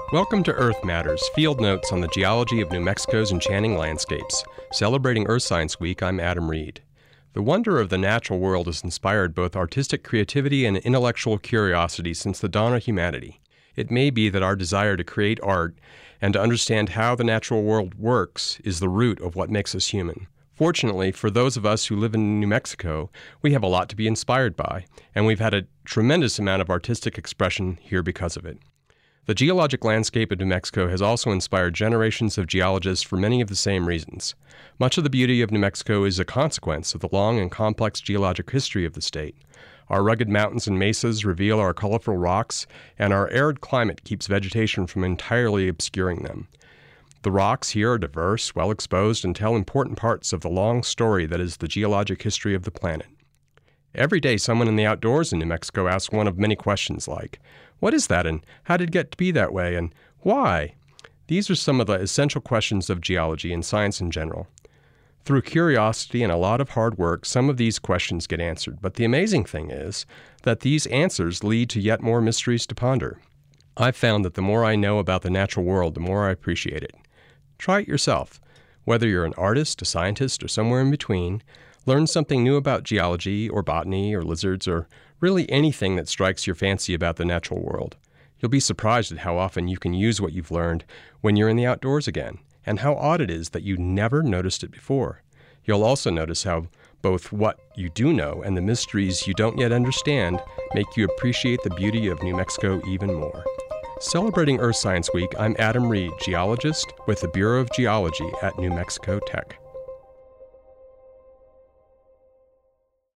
Welcome to Earth Matters, field notes on the geology of New Mexico's enchanting landscapes. Celebrating Earth Science Week, I'm Adam Reed. The wonder of the natural world has inspired both artistic creativity and intellectual curiosity since the dawn of humanity. It may be that our desire to create art and to understand how the natural world works is the root of what makes us human. Fortunately, for those of us who live in New Mexico, we have a lot to be inspired by, and we've had a tremendous amount of artistic expression here because of it. The geologic landscape of New Mexico has also inspired generations of geologists for many of the same reasons. Much of the beauty of New Mexico is a consequence of the long and complex geologic history of the state. Our rugged mountains and mesas reveal our colorful rocks, and our arid climate keeps vegetation from entirely obscuring them. The rocks here are diverse, well exposed, and tell important parts of the long story that is the geologic history of the planet. Every day, someone in the outdoors in New Mexico asks one of many questions like, what is that, and how did it get to be that way, and why? These are some of the essential questions of geology and science in general. Through curiosity and a lot of hard work, some of these questions get answered, but the amazing thing is that these answers lead to yet more mysteries to ponder. I've found that the more I know about the natural world, the more I appreciate it. Try it yourself. Whether you're an artist, a scientist, or somewhere in between, learn something new about geology or botany or lizards or really anything that strikes your fancy about the natural world. You'll be surprised at how often you can use what you've learned when you're in the outdoors again, and how odd it is that you never noticed it before. You'll also notice how both what you do know and the mysteries you don't yet understand make you appreciate the beauty of New Mexico even more. Celebrating Earth Science Week, I'm Adam Reed, geologist with the Bureau of Geology at New Mexico Tech.